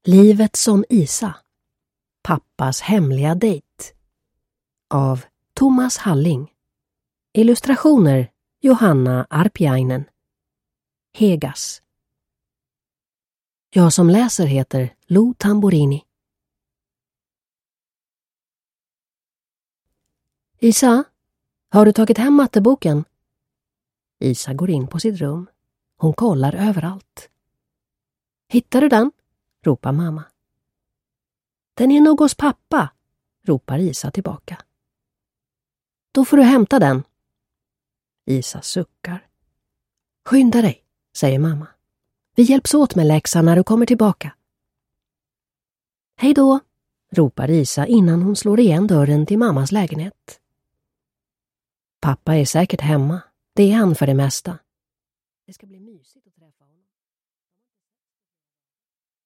Livet som Isa. Pappas hemliga dejt. Av Thomas Halling. Illustrationer Johanna Arpiainen. Hegas. Jag som läser heter Lo Tamborini. Isa, har du tagit hem matteboken? Isa går in på sitt rum. Hon kollar överallt. Hittar du den? Ropar mamma. Den är nog hos pappa, ropar Isa tillbaka. Då får du hämta den. Isa suckar. Skynda dig, säger mamma. Vi hjälps åt med läxan när du kommer tillbaka. Hej då, ropar Isa innan hon slår igen dörren till mammas lägenhet. Pappa är säkert hemma. Det är han för det mesta. Det ska bli